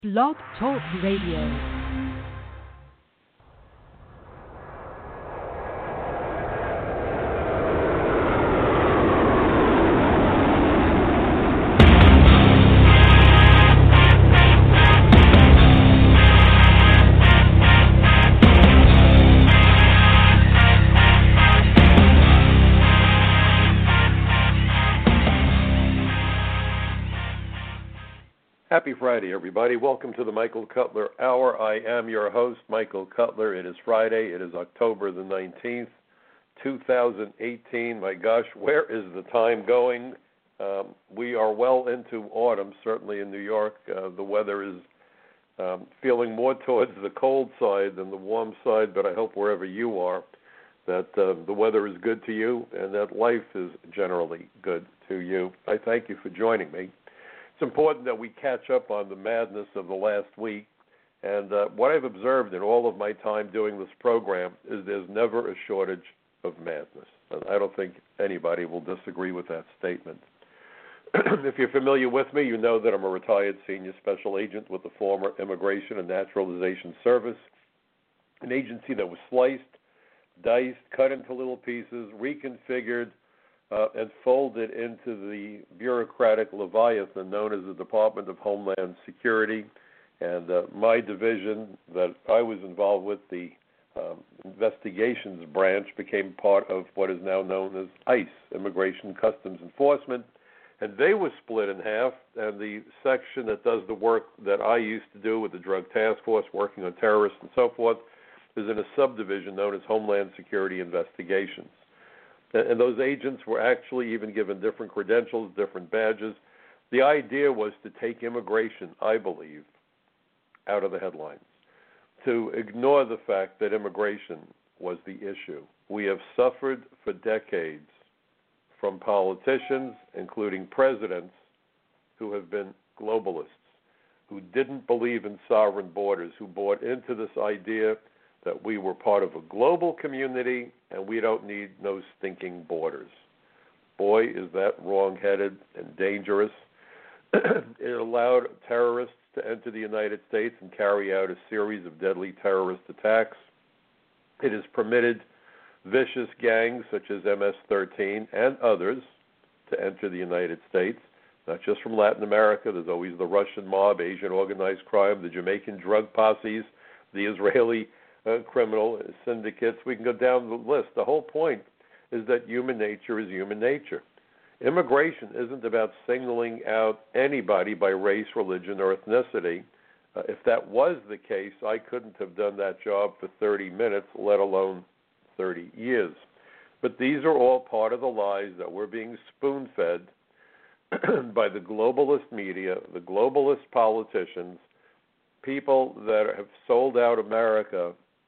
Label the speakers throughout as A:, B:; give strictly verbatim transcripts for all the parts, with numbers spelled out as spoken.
A: Blog Talk Radio.
B: Happy Friday, everybody. Welcome to the Michael Cutler Hour. I am your host, Michael Cutler. It is Friday. It is October the nineteenth, two thousand eighteen. My gosh, where is the time going? Um, we are well into autumn, certainly in New York. Uh, the weather is um, feeling more towards the cold side than the warm side, but I hope wherever you are that uh, the weather is good to you and that life is generally good to you. I thank you for joining me. It's important that we catch up on the madness of the last week. And uh, what I've observed in all of my time doing this program is there's never a shortage of madness. And I don't think anybody will disagree with that statement. If you're familiar with me, you know that I'm a retired senior special agent with the former Immigration and Naturalization Service, an agency that was sliced, diced, cut into little pieces, reconfigured, Uh, and folded into the bureaucratic leviathan known as the Department of Homeland Security. And uh, my division that I was involved with, the um, investigations branch, became part of what is now known as ICE, Immigration Customs Enforcement. And they were split in half, and the section that does the work that I used to do with the Drug Task Force, working on terrorists and so forth, is in a subdivision known as Homeland Security Investigations. And those agents were actually even given different credentials, different badges. The idea was to take immigration, I believe, out of the headlines, to ignore the fact that immigration was the issue. We have suffered for decades from politicians, including presidents, who have been globalists, who didn't believe in sovereign borders, who bought into this idea that we were part of a global community and we don't need no stinking borders. Boy, is that wrong-headed and dangerous. It allowed terrorists to enter the United States and carry out a series of deadly terrorist attacks. It has permitted vicious gangs such as M S thirteen and others to enter the United States, not just from Latin America. There's always the Russian mob, Asian organized crime, the Jamaican drug posses, the Israeli Uh, criminal syndicates. We can go down the list. The whole point is that human nature is human nature. Immigration isn't about singling out anybody by race, religion, or ethnicity. Uh, if that was the case, I couldn't have done that job for thirty minutes, let alone thirty years. But these are all part of the lies that we're being spoon-fed by the globalist media, the globalist politicians, people that have sold out America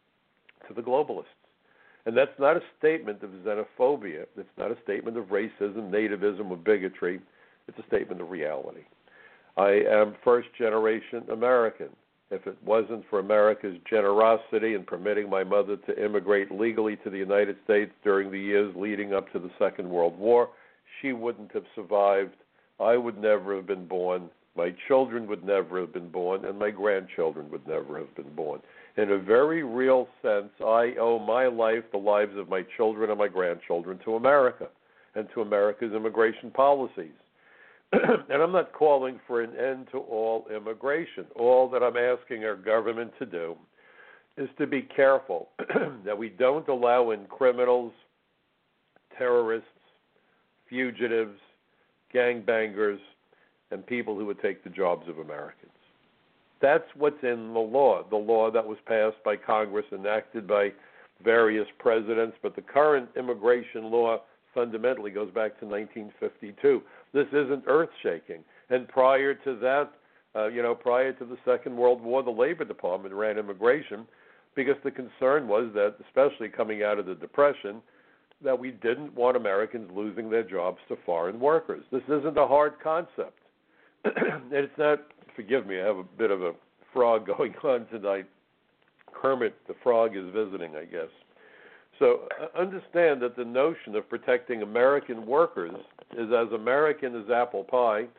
B: to the globalists. And that's not a statement of xenophobia. It's not a statement of racism, nativism, or bigotry. It's a statement of reality. I am first-generation American. If it wasn't for America's generosity in permitting my mother to immigrate legally to the United States during the years leading up to the Second World War, she wouldn't have survived. I would never have been born. My children would never have been born, and my grandchildren would never have been born. In a very real sense, I owe my life, the lives of my children and my grandchildren, to America and to America's immigration policies. And I'm not calling for an end to all immigration. All that I'm asking our government to do is to be careful that we don't allow in criminals, terrorists, fugitives, gangbangers, and people who would take the jobs of Americans. That's what's in the law, the law that was passed by Congress, enacted by various presidents. But the current immigration law fundamentally goes back to nineteen fifty-two. This isn't earth-shaking. And prior to that, uh, you know, prior to the Second World War, the Labor Department ran immigration because the concern was that, especially coming out of the Depression, that we didn't want Americans losing their jobs to foreign workers. This isn't a hard concept. And it's not, forgive me, I have a bit of a frog going on tonight. Kermit the Frog is visiting, I guess. So uh, understand that the notion of protecting American workers is as American as apple pie.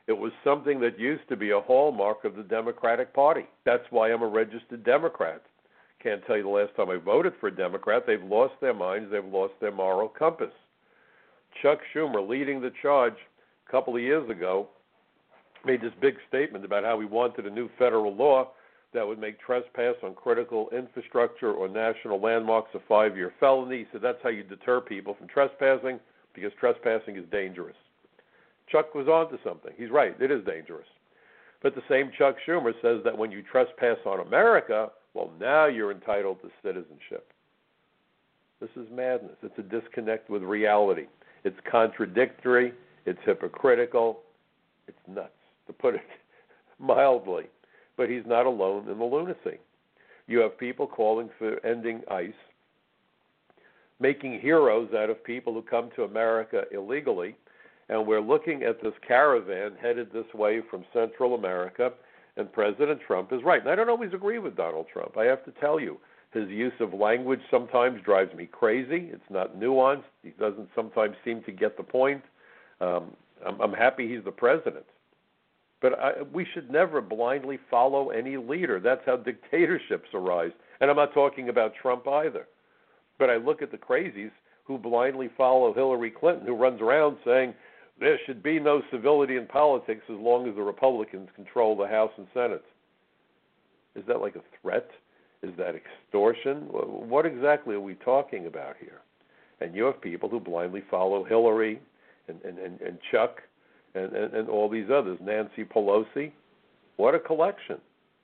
B: It was something that used to be a hallmark of the Democratic Party. That's why I'm a registered Democrat. Can't tell you the last time I voted for a Democrat. They've lost their minds. They've lost their moral compass. Chuck Schumer, leading the charge a couple of years ago, made this big statement about how he wanted a new federal law that would make trespass on critical infrastructure or national landmarks a five-year felony. He said that's how you deter people from trespassing, because trespassing is dangerous. Chuck was on to something. He's right. It is dangerous. But the same Chuck Schumer says that when you trespass on America, well, now you're entitled to citizenship. This is madness. It's a disconnect with reality. It's contradictory. It's hypocritical. It's nuts, to put it mildly. But he's not alone in the lunacy. You have people calling for ending ICE, making heroes out of people who come to America illegally, and we're looking at this caravan headed this way from Central America, and President Trump is right. And I don't always agree with Donald Trump. I have to tell you, his use of language sometimes drives me crazy. It's not nuanced. He doesn't sometimes seem to get the point. Um, I'm, I'm happy he's the president. But I, we should never blindly follow any leader. That's how dictatorships arise. And I'm not talking about Trump either. But I look at the crazies who blindly follow Hillary Clinton, who runs around saying there should be no civility in politics as long as the Republicans control the House and Senate. Is that like a threat? Is that extortion? What exactly are we talking about here? And you have people who blindly follow Hillary and, and, and, and Chuck and, and, and all these others. Nancy Pelosi. What a collection.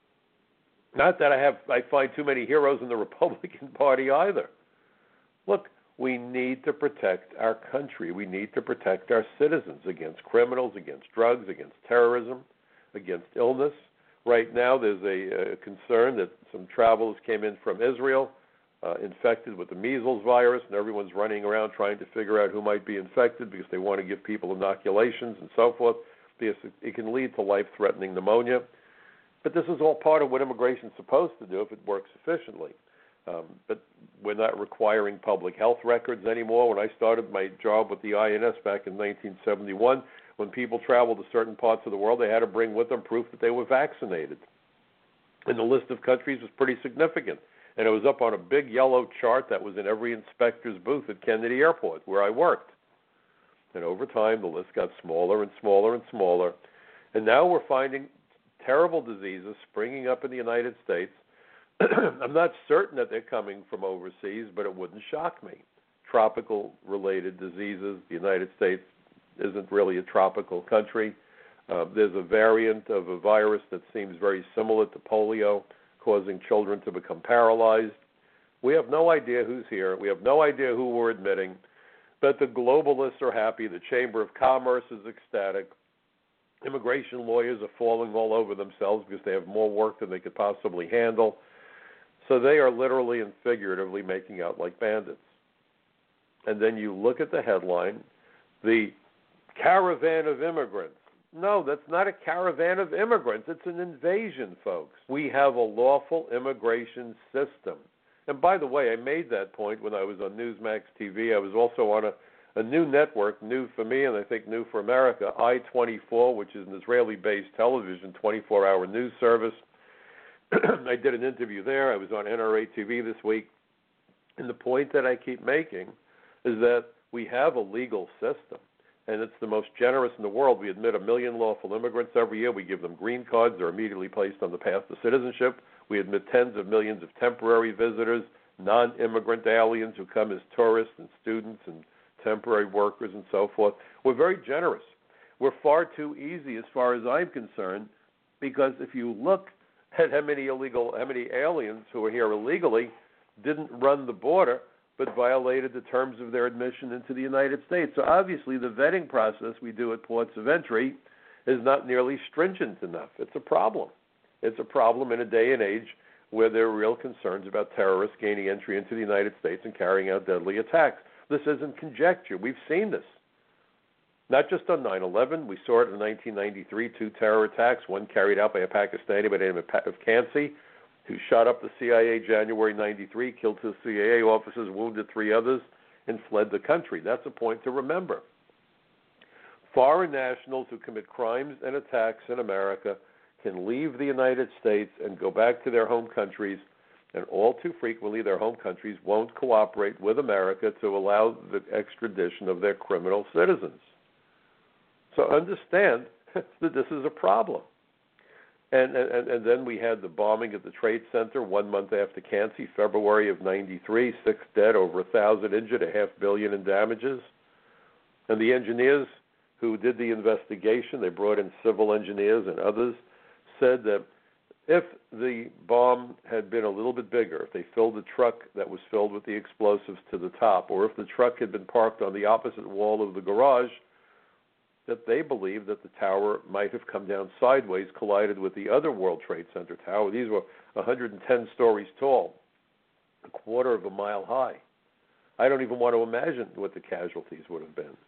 B: Not that I have I find too many heroes in the Republican Party either. Look, we need to protect our country. We need to protect our citizens against criminals, against drugs, against terrorism, against illness. Right now there's a, a concern that some travelers came in from Israel uh, infected with the measles virus, and everyone's running around trying to figure out who might be infected because they want to give people inoculations and so forth, because it can lead to life-threatening pneumonia. But this is all part of what immigration is supposed to do if it works efficiently. Um, but we're not requiring public health records anymore. When I started my job with the I N S back in nineteen seventy-one, when people traveled to certain parts of the world, they had to bring with them proof that they were vaccinated. And the list of countries was pretty significant. And it was up on a big yellow chart that was in every inspector's booth at Kennedy Airport, where I worked. And over time, the list got smaller and smaller and smaller. And now we're finding terrible diseases springing up in the United States. I'm not certain that they're coming from overseas, but it wouldn't shock me. Tropical-related diseases. The United States isn't really a tropical country. Uh, there's a variant of a virus that seems very similar to polio, causing children to become paralyzed. We have no idea who's here. We have no idea who we're admitting. But the globalists are happy. The Chamber of Commerce is ecstatic. Immigration lawyers are falling all over themselves because they have more work than they could possibly handle. So they are literally and figuratively making out like bandits. And then you look at the headline, the caravan of immigrants. No, that's not a caravan of immigrants. It's an invasion, folks. We have a lawful immigration system. And by the way, I made that point when I was on Newsmax T V. I was also on a, a new network, new for me and I think new for America, I twenty-four, which is an Israeli-based television twenty-four hour news service. I did an interview there. I was on N R A T V this week. And the point that I keep making is that we have a legal system, and it's the most generous in the world. We admit a million lawful immigrants every year. We give them green cards. They're immediately placed on the path to citizenship. We admit tens of millions of temporary visitors, non-immigrant aliens who come as tourists and students and temporary workers and so forth. We're very generous. We're far too easy as far as I'm concerned, because if you look at how many illegal, how many aliens who are here illegally didn't run the border but violated the terms of their admission into the United States. So obviously the vetting process we do at ports of entry is not nearly stringent enough. It's a problem. It's a problem in a day and age where there are real concerns about terrorists gaining entry into the United States and carrying out deadly attacks. This isn't conjecture. We've seen this. Not just on nine eleven. We saw it in nineteen ninety-three, two terror attacks, one carried out by a Pakistani by the name of Kansi, who shot up the C I A January ninety-three, killed two C I A officers, wounded three others, and fled the country. That's a point to remember. Foreign nationals who commit crimes and attacks in America can leave the United States and go back to their home countries, and all too frequently their home countries won't cooperate with America to allow the extradition of their criminal citizens. So understand that this is a problem. And, and, and then we had the bombing at the Trade Center one month after Cancy, February of ninety-three, six dead, over a thousand injured, a half billion in damages. And the engineers who did the investigation, they brought in civil engineers and others, said that if the bomb had been a little bit bigger, if they filled the truck that was filled with the explosives to the top, or if the truck had been parked on the opposite wall of the garage, that they believe that the tower might have come down sideways, collided with the other World Trade Center tower. These were one hundred ten stories tall, a quarter of a mile high. I don't even want to imagine what the casualties would have been.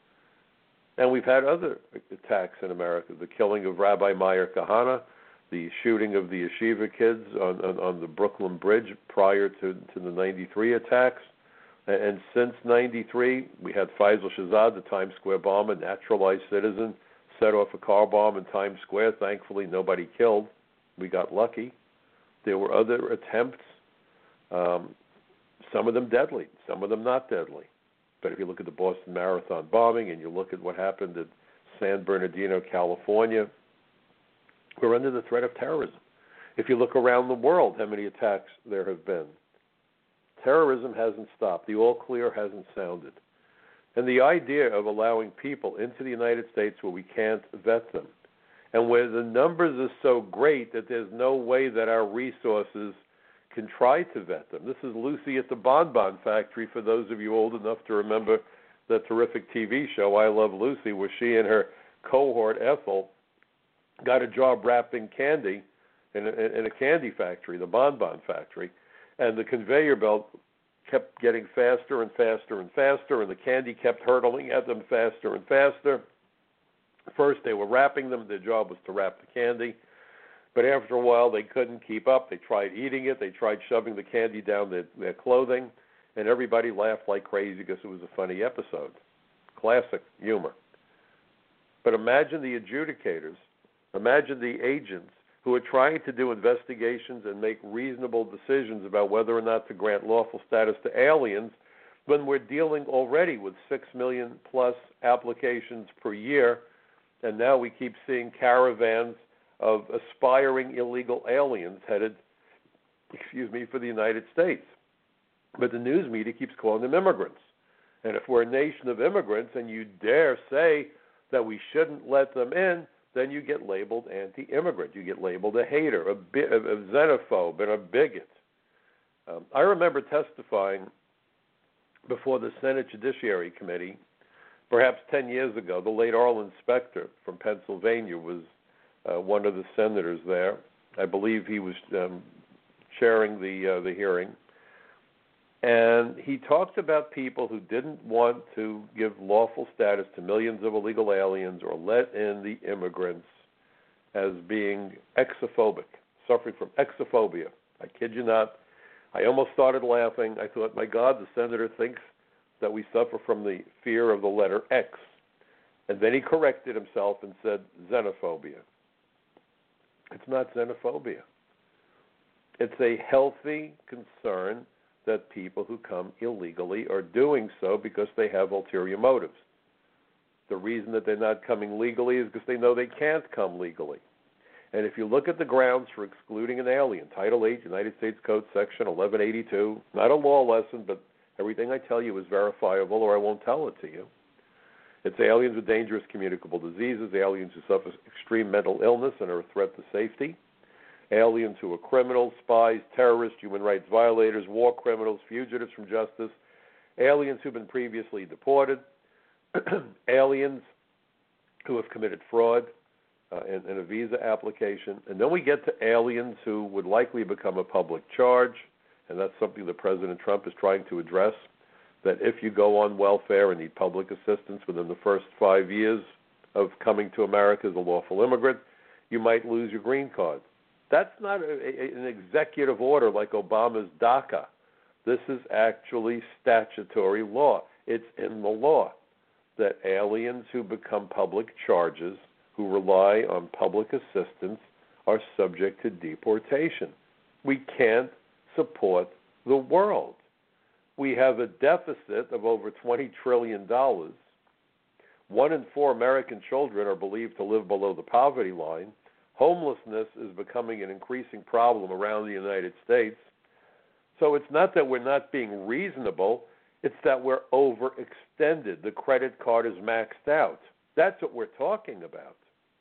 B: And we've had other attacks in America, the killing of Rabbi Meir Kahane, the shooting of the yeshiva kids on, on, on the Brooklyn Bridge prior to, to the ninety-three attacks. And since ninety-three, we had Faisal Shahzad, the Times Square bomber, naturalized citizen, set off a car bomb in Times Square. Thankfully, nobody killed. We got lucky. There were other attempts, um, some of them deadly, some of them not deadly. But if you look at the Boston Marathon bombing and you look at what happened at San Bernardino, California, we're under the threat of terrorism. If you look around the world, how many attacks there have been. Terrorism hasn't stopped. The all clear hasn't sounded. And the idea of allowing people into the United States where we can't vet them and where the numbers are so great that there's no way that our resources can try to vet them. This is Lucy at the Bon Bon Factory, for those of you old enough to remember the terrific T V show I Love Lucy, where she and her cohort Ethel got a job wrapping candy in a, in a candy factory, the Bon Bon Factory. And the conveyor belt kept getting faster and faster and faster, and the candy kept hurtling at them faster and faster. First, they were wrapping them. Their job was to wrap the candy. But after a while, they couldn't keep up. They tried eating it. They tried shoving the candy down their, their clothing, and everybody laughed like crazy because it was a funny episode. Classic humor. But imagine the adjudicators. Imagine the agents who are trying to do investigations and make reasonable decisions about whether or not to grant lawful status to aliens when we're dealing already with six million plus applications per year, and now we keep seeing caravans of aspiring illegal aliens headed, excuse me, for the United States. But the news media keeps calling them immigrants. And if we're a nation of immigrants and you dare say that we shouldn't let them in, then you get labeled anti-immigrant. You get labeled a hater, a, bi- a xenophobe, and a bigot. Um, I remember testifying before the Senate Judiciary Committee, perhaps ten years ago. The late Arlen Specter from Pennsylvania was uh, one of the senators there. I believe he was um, chairing the uh, the hearing. And he talked about people who didn't want to give lawful status to millions of illegal aliens or let in the immigrants as being exophobic, suffering from exophobia. I kid you not. I almost started laughing. I thought, my God, the senator thinks that we suffer from the fear of the letter X. And then he corrected himself and said xenophobia. It's not xenophobia. It's a healthy concern that people who come illegally are doing so because they have ulterior motives. The reason that they're not coming legally is because they know they can't come legally. And if you look at the grounds for excluding an alien, Title eight, United States Code, Section eleven eighty-two, not a law lesson, but everything I tell you is verifiable or I won't tell it to you. It's aliens with dangerous communicable diseases, aliens who suffer extreme mental illness and are a threat to safety, aliens who are criminals, spies, terrorists, human rights violators, war criminals, fugitives from justice, aliens who've been previously deported, aliens who have committed fraud uh, in, in a visa application. And then we get to aliens who would likely become a public charge, and that's something that President Trump is trying to address, that if you go on welfare and need public assistance within the first five years of coming to America as a lawful immigrant, you might lose your green card. That's not a, a, an executive order like Obama's DACA. This is actually statutory law. It's in the law. that aliens who become public charges, who rely on public assistance, are subject to deportation. We can't support the world. We have a deficit of over twenty trillion dollars. One in four American children are believed to live below the poverty line. Homelessness is becoming an increasing problem around the United States. So it's not that we're not being reasonable, it's that we're overextended. The credit card is maxed out. That's what we're talking about.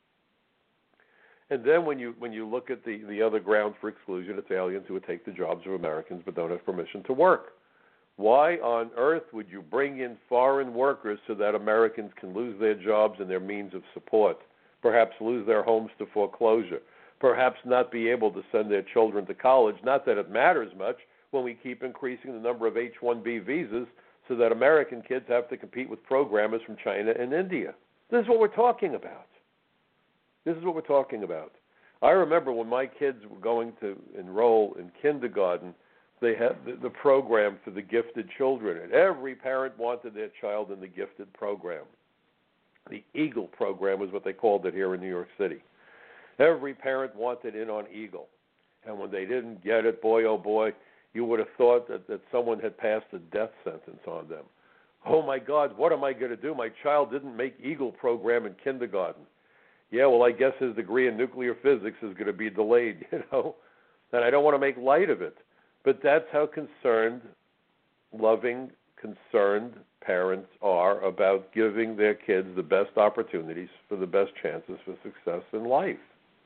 B: And then when you when you look at the, the other ground for exclusion, it's aliens who would take the jobs of Americans but don't have permission to work. Why on earth would you bring in foreign workers so that Americans can lose their jobs and their means of support, perhaps lose their homes to foreclosure, perhaps not be able to send their children to college? Not that it matters much when we keep increasing the number of H one B visas so that American kids have to compete with programmers from China and India. This is what we're talking about. This is what we're talking about. I remember when my kids were going to enroll in kindergarten, they had the, the program for the gifted children, and every parent wanted their child in the gifted program. The EAGLE program was what they called it here in New York City. Every parent wanted in on EAGLE. And when they didn't get it, boy, oh boy, you would have thought that, that someone had passed a death sentence on them. Oh, my God, what am I going to do? My child didn't make EAGLE program in kindergarten. Yeah, well, I guess his degree in nuclear physics is going to be delayed, you know. And I don't want to make light of it. But that's how concerned, loving, concerned parents are about giving their kids the best opportunities for the best chances for success in life.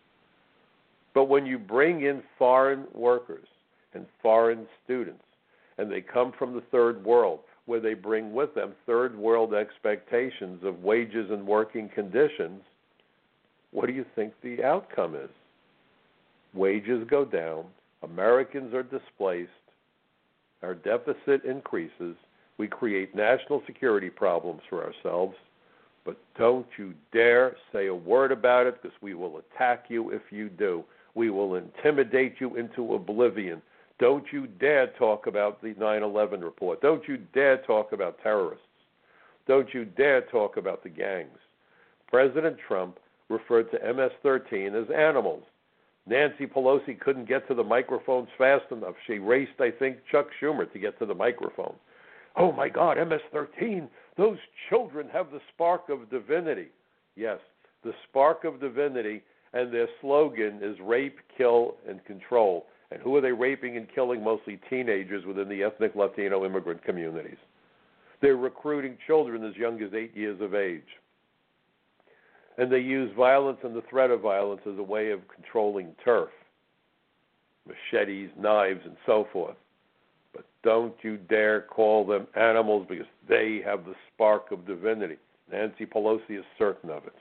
B: But when you bring in foreign workers and foreign students, and they come from the third world, where they bring with them third world expectations of wages and working conditions, what do you think the outcome is? Wages go down, Americans are displaced, our deficit increases, we create national security problems for ourselves, but don't you dare say a word about it, because we will attack you if you do. We will intimidate you into oblivion. Don't you dare talk about the nine eleven report. Don't you dare talk about terrorists. Don't you dare talk about the gangs. President Trump referred to M S thirteen as animals. Nancy Pelosi couldn't get to the microphones fast enough. She raced, I think, Chuck Schumer to get to the microphone. Oh, my God, M S thirteen, those children have the spark of divinity. Yes, the spark of divinity, and their slogan is rape, kill, and control. And who are they raping and killing? Mostly teenagers within the ethnic Latino immigrant communities. They're recruiting children as young as eight years of age. And they use violence and the threat of violence as a way of controlling turf, machetes, knives, and so forth. But don't you dare call them animals, because they have the spark of divinity. Nancy Pelosi is certain of it.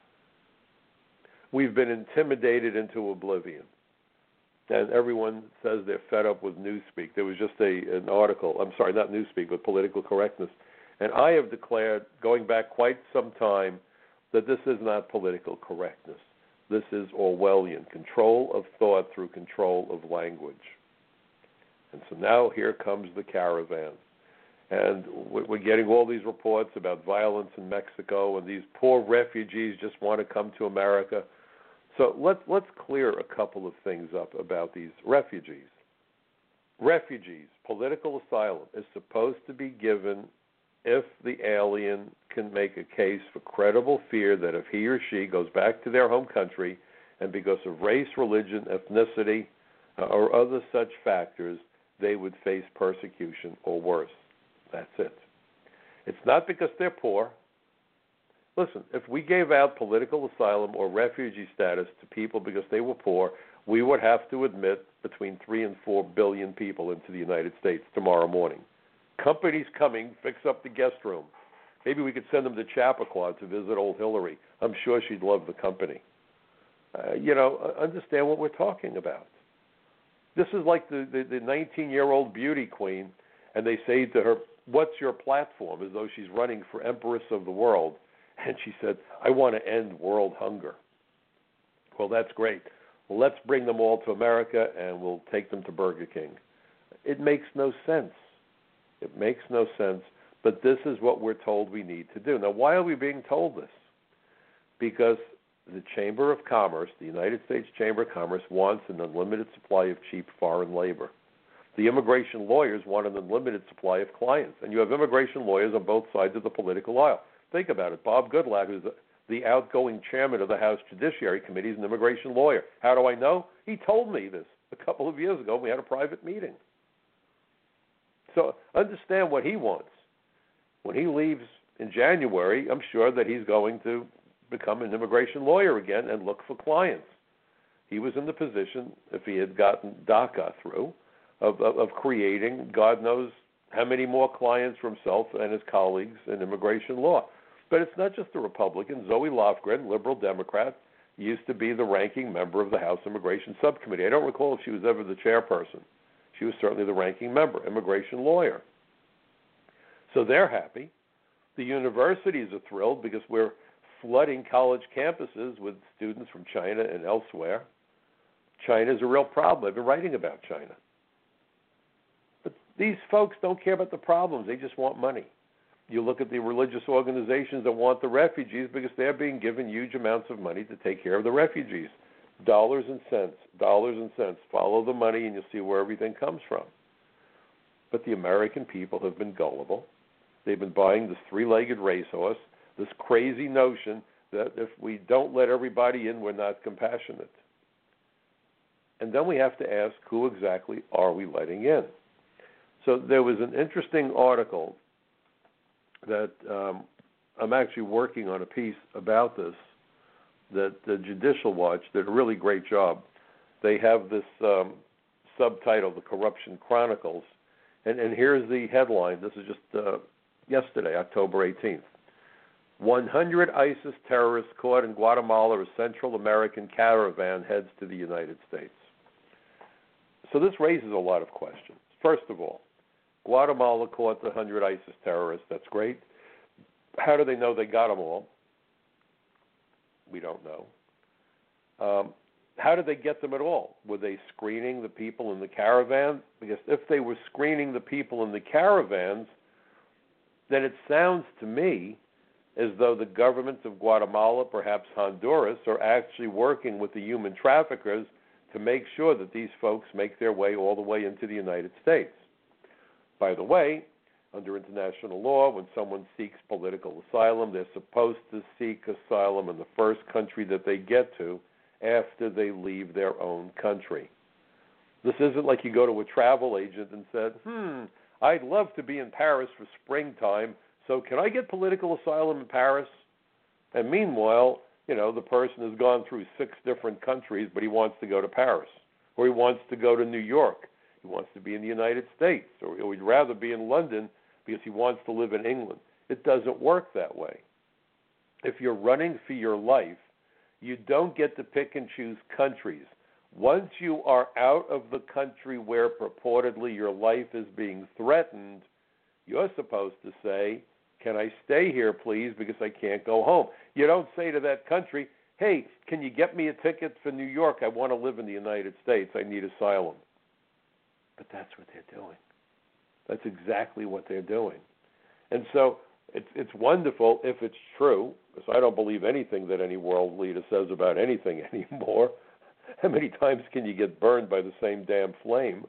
B: We've been intimidated into oblivion. And everyone says they're fed up with Newspeak. There was just a an article, I'm sorry, not Newspeak, but Political Correctness. And I have declared, going back quite some time, that this is not political correctness. This is Orwellian, control of thought through control of language. And so now here comes the caravan. And we're getting all these reports about violence in Mexico, and these poor refugees just want to come to America. So let's, let's clear a couple of things up about these refugees. Refugees, political asylum, is supposed to be given if the alien can make a case for credible fear that if he or she goes back to their home country and because of race, religion, ethnicity, uh, or other such factors, they would face persecution or worse. That's it. It's not because they're poor. Listen, if we gave out political asylum or refugee status to people because they were poor, we would have to admit between three and four billion people into the United States tomorrow morning. Companies coming, fix up the guest room. Maybe we could send them to Chappaqua to visit old Hillary. I'm sure she'd love the company. Uh, you know, understand what we're talking about. This is like the, the, the nineteen-year-old beauty queen, and they say to her, what's your platform, as though she's running for Empress of the world. And she said, I want to end world hunger. Well, that's great. Well, let's bring them all to America, and we'll take them to Burger King. It makes no sense. It makes no sense. But this is what we're told we need to do. Now, why are we being told this? Because the Chamber of Commerce, the United States Chamber of Commerce, wants an unlimited supply of cheap foreign labor. The immigration lawyers want an unlimited supply of clients. And you have immigration lawyers on both sides of the political aisle. Think about it. Bob Goodlatte, who's the outgoing chairman of the House Judiciary Committee, is an immigration lawyer. How do I know? He told me this a couple of years ago. We had a private meeting. So understand what he wants. When he leaves in January, I'm sure that he's going to become an immigration lawyer again and look for clients. He was in the position, if he had gotten DACA through, of, of, of creating God knows how many more clients for himself and his colleagues in immigration law. But it's not just the Republicans. Zoe Lofgren, liberal Democrat, used to be the ranking member of the House Immigration Subcommittee. I don't recall if she was ever the chairperson. She was certainly the ranking member, immigration lawyer. So they're happy. The universities are thrilled because we're flooding college campuses with students from China and elsewhere. China is a real problem. I've been writing about China. But these folks don't care about the problems. They just want money. You look at the religious organizations that want the refugees because they're being given huge amounts of money to take care of the refugees. Dollars and cents, dollars and cents. Follow the money and you'll see where everything comes from. But the American people have been gullible. They've been buying this three-legged racehorse, this crazy notion that if we don't let everybody in, we're not compassionate. And then we have to ask, who exactly are we letting in? So there was an interesting article that um, I'm actually working on a piece about this, that the Judicial Watch did a really great job. They have this um, subtitle, The Corruption Chronicles, and, and here's the headline. This is just uh, yesterday, October eighteenth. one hundred ISIS terrorists caught in Guatemala as Central American caravan heads to the United States. So this raises a lot of questions. First of all, Guatemala caught the one hundred ISIS terrorists. That's great. How do they know they got them all? We don't know. Um, how did they get them at all? Were they screening the people in the caravan? Because if they were screening the people in the caravans, then it sounds to me as though the governments of Guatemala, perhaps Honduras, are actually working with the human traffickers to make sure that these folks make their way all the way into the United States. By the way, under international law, when someone seeks political asylum, they're supposed to seek asylum in the first country that they get to after they leave their own country. This isn't like you go to a travel agent and said, hmm, I'd love to be in Paris for springtime, so can I get political asylum in Paris? And meanwhile, you know, the person has gone through six different countries, but he wants to go to Paris, or he wants to go to New York. He wants to be in the United States, or he'd rather be in London because he wants to live in England. It doesn't work that way. If you're running for your life, you don't get to pick and choose countries. Once you are out of the country where purportedly your life is being threatened, you're supposed to say, can I stay here, please, because I can't go home. You don't say to that country, hey, can you get me a ticket for New York? I want to live in the United States. I need asylum. But that's what they're doing. That's exactly what they're doing. And so it's, it's wonderful if it's true, because I don't believe anything that any world leader says about anything anymore. How many times can you get burned by the same damn flame?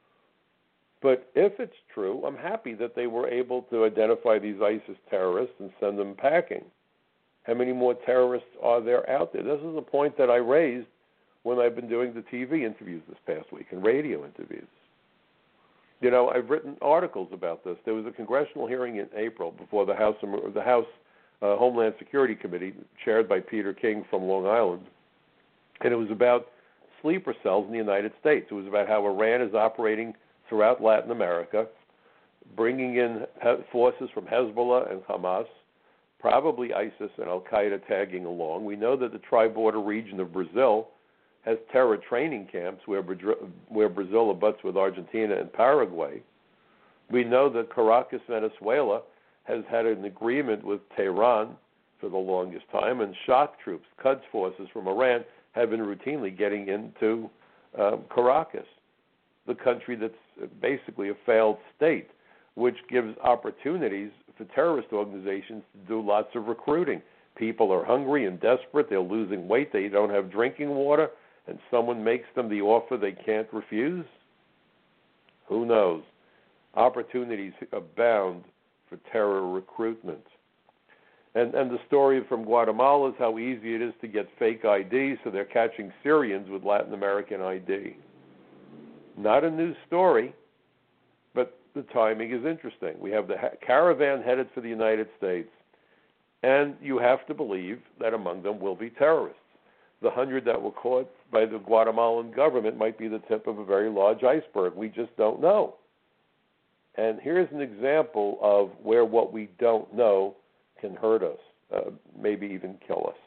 B: But if it's true, I'm happy that they were able to identify these ISIS terrorists and send them packing. How many more terrorists are there out there? This is a point that I raised when I've been doing the T V interviews this past week and radio interviews. You know, I've written articles about this. There was a congressional hearing in April before the House, the House uh, Homeland Security Committee, chaired by Peter King from Long Island, and it was about sleeper cells in the United States. It was about how Iran is operating throughout Latin America, bringing in forces from Hezbollah and Hamas, probably ISIS and Al-Qaeda tagging along. We know that the tri-border region of Brazil has terror training camps where, where Brazil abuts with Argentina and Paraguay. We know that Caracas, Venezuela, has had an agreement with Tehran for the longest time, and shock troops, Quds forces from Iran, have been routinely getting into um, Caracas, the country that's basically a failed state. which gives opportunities for terrorist organizations to do lots of recruiting. People are hungry and desperate. They're losing weight. They don't have drinking water, and someone makes them the offer they can't refuse. Who knows? Opportunities abound for terror recruitment. And, and the story from Guatemala is how easy it is to get fake I D, so they're catching Syrians with Latin American I D. Not a new story, but the timing is interesting. We have the ha- caravan headed for the United States, and you have to believe that among them will be terrorists. The hundred that were caught by the Guatemalan government might be the tip of a very large iceberg. We just don't know. And here's an example of where what we don't know can hurt us, uh, maybe even kill us.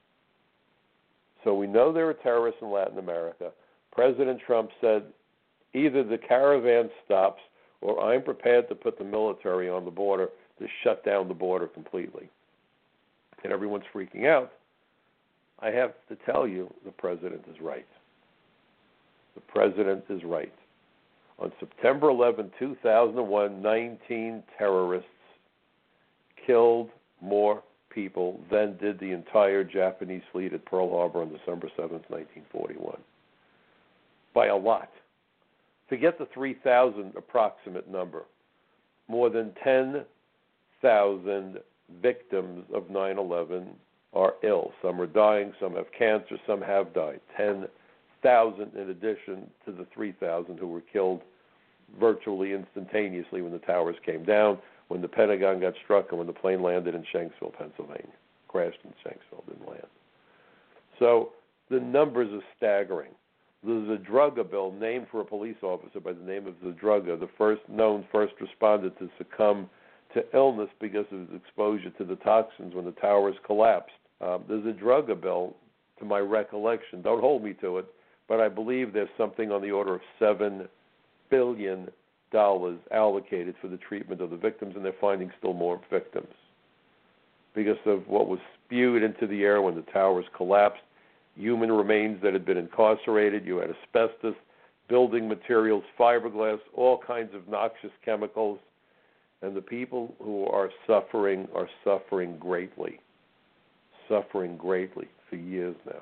B: So we know there are terrorists in Latin America. President Trump said, either the caravan stops or I'm prepared to put the military on the border to shut down the border completely. And everyone's freaking out. I have to tell you, the president is right. The president is right. On September eleventh, two thousand one, nineteen terrorists killed more people than did the entire Japanese fleet at Pearl Harbor on December seventh, nineteen forty-one. By a lot. Forget the three thousand approximate number. More than ten thousand victims of nine eleven are ill. Some are dying, some have cancer, some have died. ten thousand in addition to the three thousand who were killed virtually instantaneously when the towers came down, when the Pentagon got struck, and when the plane landed in Shanksville, Pennsylvania. Crashed in Shanksville, didn't land. So the numbers are staggering. There's a Zadruga bill named for a police officer by the name of Zadruga, the first known first responder to succumb to illness because of his exposure to the toxins when the towers collapsed. Um, there's a Zadruga bill, to my recollection, don't hold me to it, but I believe there's something on the order of seven billion dollars allocated for the treatment of the victims, and they're finding still more victims because of what was spewed into the air when the towers collapsed. Human remains that had been incarcerated, you had asbestos, building materials, fiberglass, all kinds of noxious chemicals, and the people who are suffering are suffering greatly, suffering greatly for years now.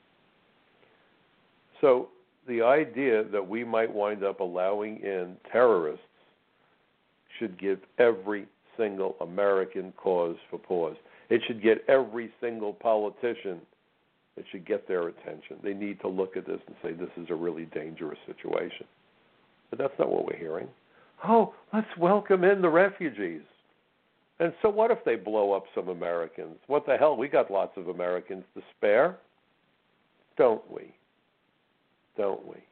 B: So the idea that we might wind up allowing in terrorists should give every single American cause for pause. It should get every single politician, it should get their attention. They need to look at this and say, this is a really dangerous situation. But that's not what we're hearing. Oh, let's welcome in the refugees. And so what if they blow up some Americans? What the hell? We got lots of Americans to spare. Don't we? Don't we?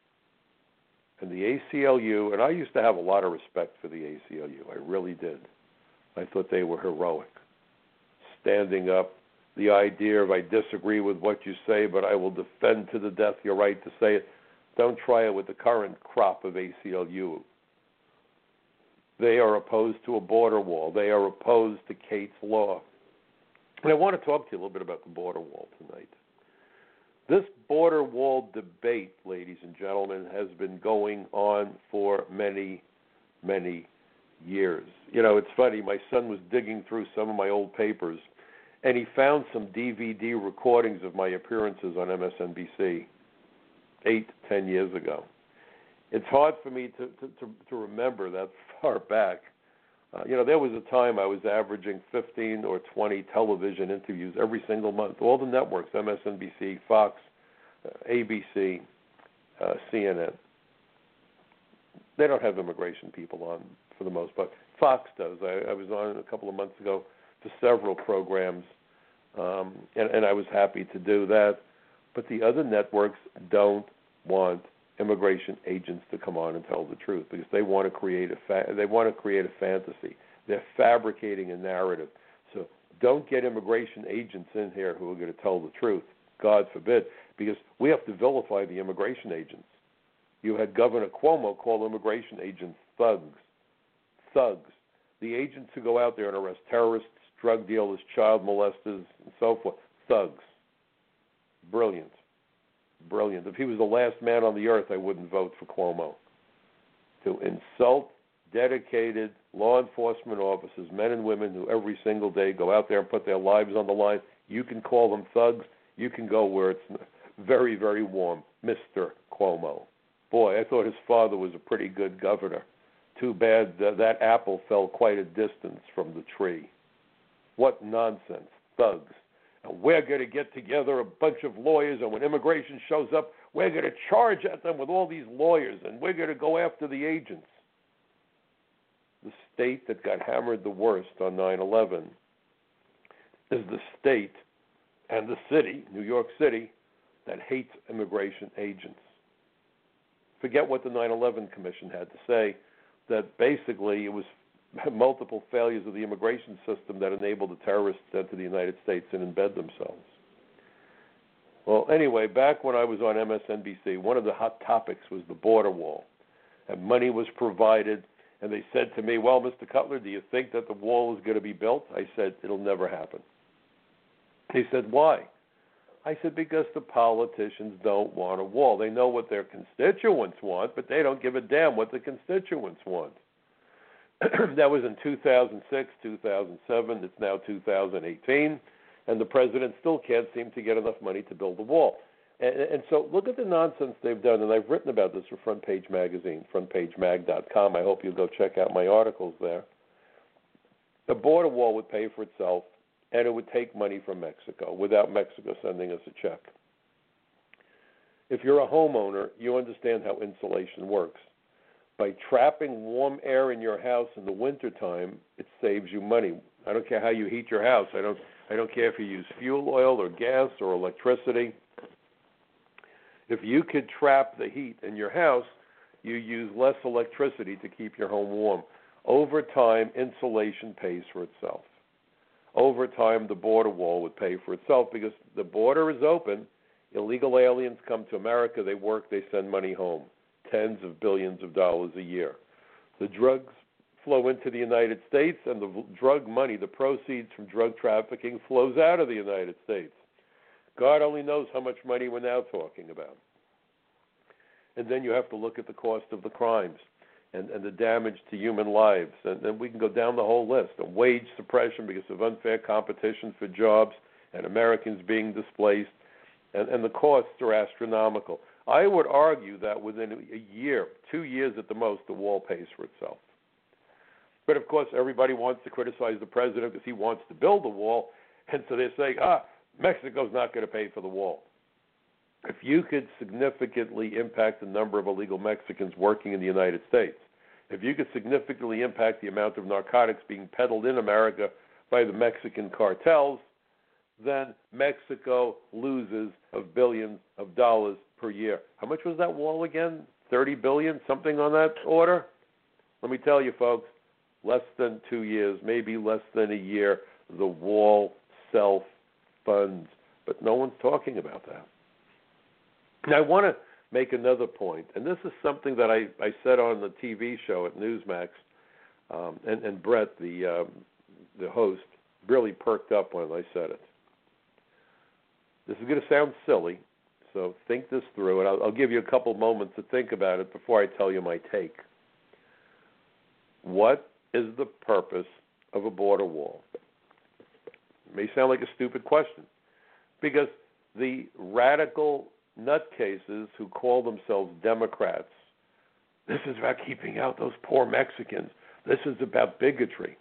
B: And the A C L U, and I used to have a lot of respect for the A C L U. I really did. I thought they were heroic. Standing up, the idea of I disagree with what you say, but I will defend to the death your right to say it. Don't try it with the current crop of A C L U. They are opposed to a border wall. They are opposed to Kate's Law. And I want to talk to you a little bit about the border wall tonight. This border wall debate, ladies and gentlemen, has been going on for many, many years. You know, it's funny. My son was digging through some of my old papers, and he found some D V D recordings of my appearances on M S N B C eight, ten years ago. It's hard for me to, to, to, to remember that far back. Uh, you know, there was a time I was averaging fifteen or twenty television interviews every single month. All the networks, M S N B C, Fox, uh, A B C, uh, C N N. They don't have immigration people on for the most part. Fox does. I, I was on a couple of months ago for several programs, um, and, and I was happy to do that. But the other networks don't want immigration agents to come on and tell the truth because they want to create a fa- they want to create a fantasy. They're fabricating a narrative. So don't get immigration agents in here who are going to tell the truth. God forbid, because we have to vilify the immigration agents. You had Governor Cuomo call immigration agents thugs. Thugs. The agents who go out there and arrest terrorists, drug dealers, child molesters, and so forth. Thugs. Brilliant. Brilliant. If he was the last man on the earth, I wouldn't vote for Cuomo. To insult, dedicated law enforcement officers, men and women who every single day go out there and put their lives on the line. You can call them thugs. You can go where it's very, very warm. Mister Cuomo. Boy, I thought his father was a pretty good governor. Too bad that, that apple fell quite a distance from the tree. What nonsense. Thugs. And we're going to get together a bunch of lawyers, and when immigration shows up, we're going to charge at them with all these lawyers, and we're going to go after the agents. The state that got hammered the worst on nine eleven is the state and the city, New York City, that hates immigration agents. Forget what the nine eleven Commission had to say, that basically it was multiple failures of the immigration system that enabled the terrorists to enter the United States and embed themselves. Well, anyway, back when I was on M S N B C, one of the hot topics was the border wall. And money was provided, and they said to me, well, Mister Cutler, do you think that the wall is going to be built? I said, it'll never happen. They said, why? I said, because the politicians don't want a wall. They know what their constituents want, but they don't give a damn what the constituents want. That was in two thousand six, two thousand seven. It's now two thousand eighteen, and the president still can't seem to get enough money to build the wall. And, and so look at the nonsense they've done, and I've written about this for Front Page Magazine, front page mag dot com. I hope you'll go check out my articles there. The border wall would pay for itself, and it would take money from Mexico without Mexico sending us a check. If you're a homeowner, you understand how insulation works. By trapping warm air in your house in the wintertime, it saves you money. I don't care how you heat your house. I don't I don't care if you use fuel oil or gas or electricity. If you could trap the heat in your house, you use less electricity to keep your home warm. Over time, insulation pays for itself. Over time, the border wall would pay for itself because the border is open. Illegal aliens come to America, they work, they send money home. Tens of billions of dollars a year. The drugs flow into the United States, and the drug money, the proceeds from drug trafficking, flows out of the United States. God only knows how much money we're now talking about. And then you have to look at the cost of the crimes and, and the damage to human lives. And then we can go down the whole list. And wage suppression because of unfair competition for jobs and Americans being displaced. And, and the costs are astronomical. I would argue that within a year, two years at the most, the wall pays for itself. But, of course, everybody wants to criticize the president because he wants to build the wall, and so they're saying, ah, Mexico's not going to pay for the wall. If you could significantly impact the number of illegal Mexicans working in the United States, if you could significantly impact the amount of narcotics being peddled in America by the Mexican cartels, then Mexico loses of billions of dollars per year. How much was that wall again? thirty billion dollars, something on that order? Let me tell you, folks, less than two years, maybe less than a year, the wall self-funds. But no one's talking about that. Now, I want to make another point, and this is something that I, I said on the T V show at Newsmax, um, and, and Brett, the, um, the host, really perked up when I said it. This is going to sound silly, so think this through, and I'll, I'll give you a couple moments to think about it before I tell you my take. What is the purpose of a border wall? It may sound like a stupid question, because the radical nutcases who call themselves Democrats, this is about keeping out those poor Mexicans. This is about bigotry.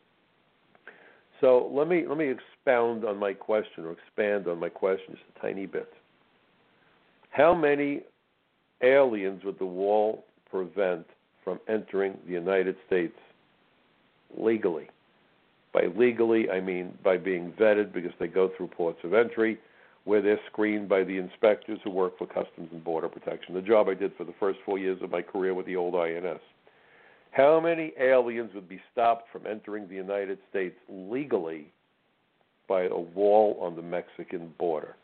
B: So let me let me expound on my question, or expand on my question just a tiny bit. How many aliens would the wall prevent from entering the United States legally? By legally, I mean by being vetted because they go through ports of entry, where they're screened by the inspectors who work for Customs and Border Protection, the job I did for the first four years of my career with the old I N S. How many aliens would be stopped from entering the United States legally by a wall on the Mexican border?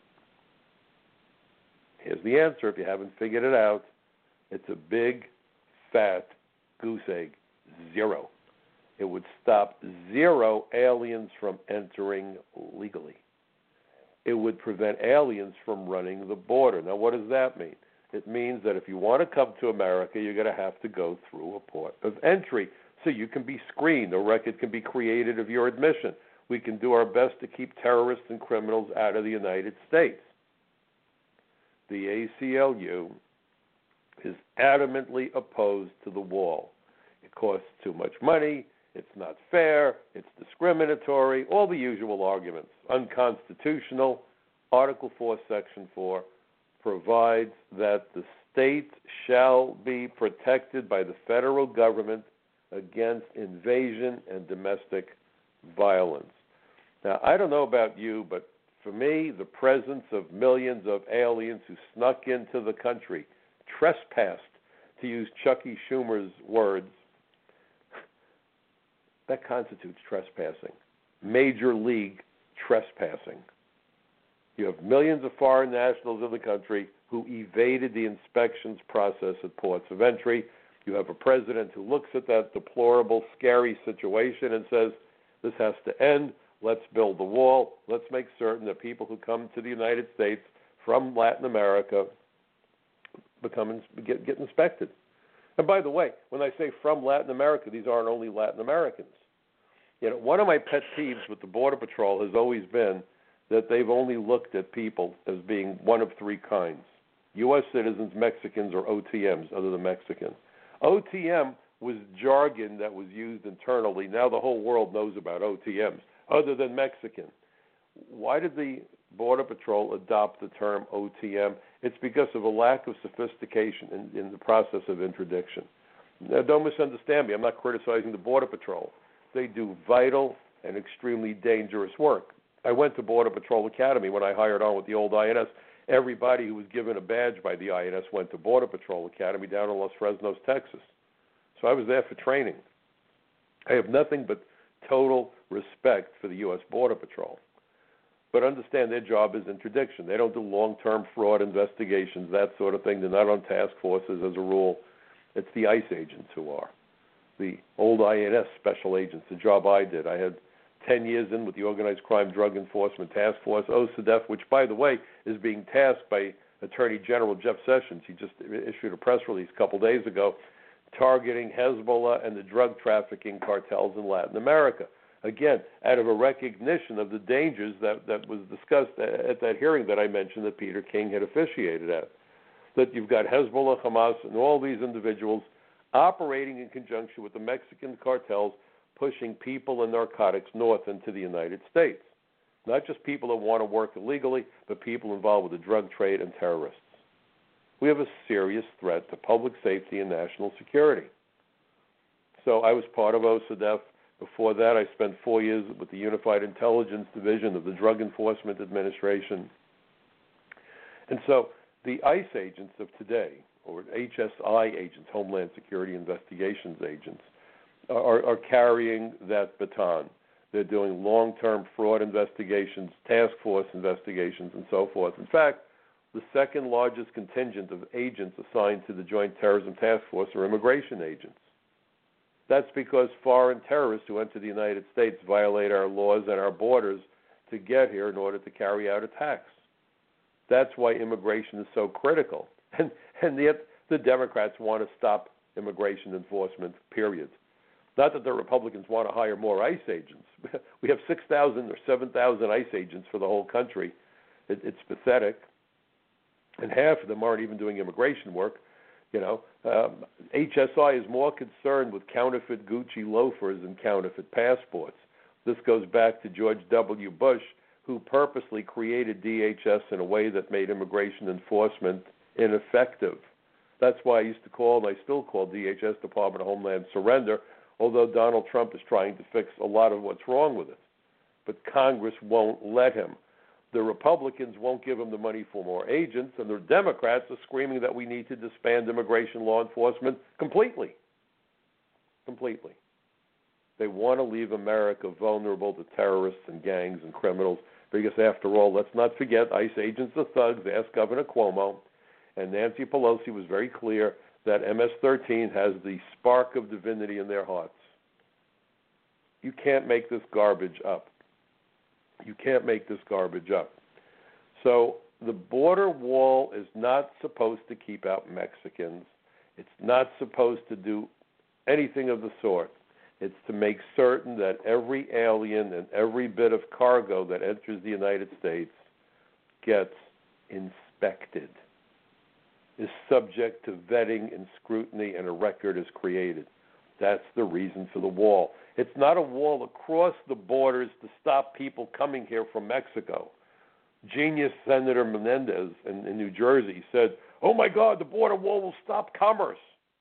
B: Here's the answer if you haven't figured it out. It's a big, fat goose egg. Zero. It would stop zero aliens from entering legally. It would prevent aliens from running the border. Now, what does that mean? It means that if you want to come to America, you're going to have to go through a port of entry so you can be screened. A record can be created of your admission. We can do our best to keep terrorists and criminals out of the United States. The A C L U is adamantly opposed to the wall. It costs too much money, it's not fair, it's discriminatory, all the usual arguments. Unconstitutional. Article four, Section four provides that the state shall be protected by the federal government against invasion and domestic violence. Now, I don't know about you, but for me, the presence of millions of aliens who snuck into the country, trespassed, to use Chucky Schumer's words, that constitutes trespassing. Major league trespassing. You have millions of foreign nationals in the country who evaded the inspections process at ports of entry. You have a president who looks at that deplorable, scary situation and says, this has to end. Let's build the wall. Let's make certain that people who come to the United States from Latin America become get, get inspected. And by the way, when I say from Latin America, these aren't only Latin Americans. You know, one of my pet peeves with the Border Patrol has always been that they've only looked at people as being one of three kinds: U S citizens, Mexicans, or O T Ms, other than Mexican. O T M was jargon that was used internally. Now the whole world knows about O T Ms, other than Mexican. Why did the Border Patrol adopt the term O T M? It's because of a lack of sophistication in, in the process of interdiction. Now, don't misunderstand me. I'm not criticizing the Border Patrol. They do vital and extremely dangerous work. I went to Border Patrol Academy when I hired on with the old I N S. Everybody who was given a badge by the I N S went to Border Patrol Academy down in Los Fresnos, Texas. So I was there for training. I have nothing but total respect for the U S Border Patrol. But understand their job is interdiction. They don't do long-term fraud investigations, that sort of thing. They're not on task forces as a rule. It's the ICE agents who are. The old I N S special agents, the job I did. I had ten years in with the Organized Crime Drug Enforcement Task Force, O C D E F, which, by the way, is being tasked by Attorney General Jeff Sessions. He just issued a press release a couple days ago targeting Hezbollah and the drug trafficking cartels in Latin America. Again, out of a recognition of the dangers that, that was discussed at that hearing that I mentioned that Peter King had officiated at. That you've got Hezbollah, Hamas, and all these individuals operating in conjunction with the Mexican cartels, pushing people and narcotics north into the United States. Not just people that want to work illegally, but people involved with the drug trade and terrorists. We have a serious threat to public safety and national security. So I was part of O C D E F. Before that, I spent four years with the Unified Intelligence Division of the Drug Enforcement Administration. And so the ICE agents of today, or H S I agents, Homeland Security Investigations agents, are, are carrying that baton. They're doing long-term fraud investigations, task force investigations, and so forth. In fact, the second largest contingent of agents assigned to the Joint Terrorism Task Force are immigration agents. That's because foreign terrorists who enter the United States violate our laws and our borders to get here in order to carry out attacks. That's why immigration is so critical. And, and yet the Democrats want to stop immigration enforcement, period. Not that the Republicans want to hire more ICE agents. We have six thousand or seven thousand ICE agents for the whole country. It, it's pathetic. And half of them aren't even doing immigration work. You know, um, H S I is more concerned with counterfeit Gucci loafers than counterfeit passports. This goes back to George W. Bush, who purposely created D H S in a way that made immigration enforcement ineffective. That's why I used to call, and I still call D H S, Department of Homeland Surrender, although Donald Trump is trying to fix a lot of what's wrong with it. But Congress won't let him. The Republicans won't give him the money for more agents, and the Democrats are screaming that we need to disband immigration law enforcement completely. Completely. They want to leave America vulnerable to terrorists and gangs and criminals because, after all, let's not forget, ICE agents are thugs. Ask Governor Cuomo. And Nancy Pelosi was very clear that M S thirteen has the spark of divinity in their hearts. You can't make this garbage up. You can't make this garbage up. So the border wall is not supposed to keep out Mexicans. It's not supposed to do anything of the sort. It's to make certain that every alien and every bit of cargo that enters the United States gets inspected, is subject to vetting and scrutiny, and a record is created. That's the reason for the wall. It's not a wall across the borders to stop people coming here from Mexico. Genius Senator Menendez in, in New Jersey said, oh my God, the border wall will stop commerce.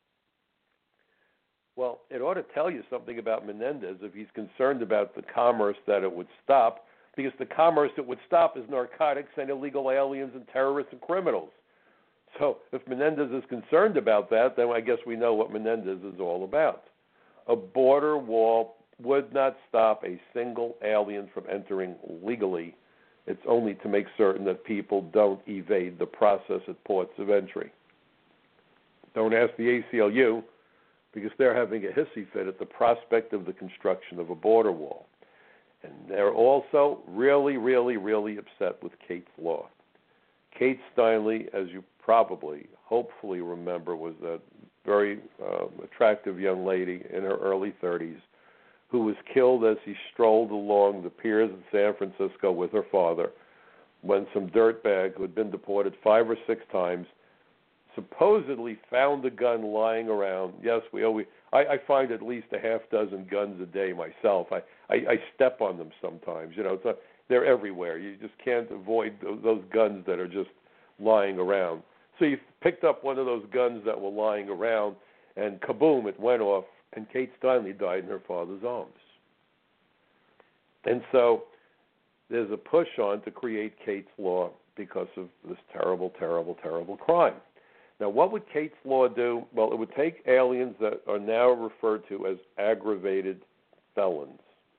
B: Well, it ought to tell you something about Menendez if he's concerned about the commerce that it would stop, because the commerce it would stop is narcotics and illegal aliens and terrorists and criminals. So if Menendez is concerned about that, then I guess we know what Menendez is all about. A border wall would not stop a single alien from entering legally. It's only to make certain that people don't evade the process at ports of entry. Don't ask the A C L U, because they're having a hissy fit at the prospect of the construction of a border wall. And they're also really, really, really upset with Kate's Law. Kate Steinle, as you probably, hopefully remember, was a very uh, attractive young lady in her early thirties who was killed as she strolled along the piers in San Francisco with her father when some dirtbag who had been deported five or six times supposedly found a gun lying around. Yes, we always, I, I find at least a half dozen guns a day myself. I, I, I step on them sometimes. You know, it's a, they're everywhere. You just can't avoid those, those guns that are just lying around. So you picked up one of those guns that were lying around, and kaboom, it went off, and Kate Steinle died in her father's arms. And so there's a push on to create Kate's Law because of this terrible, terrible, terrible crime. Now, what would Kate's Law do? Well, it would take aliens that are now referred to as aggravated felons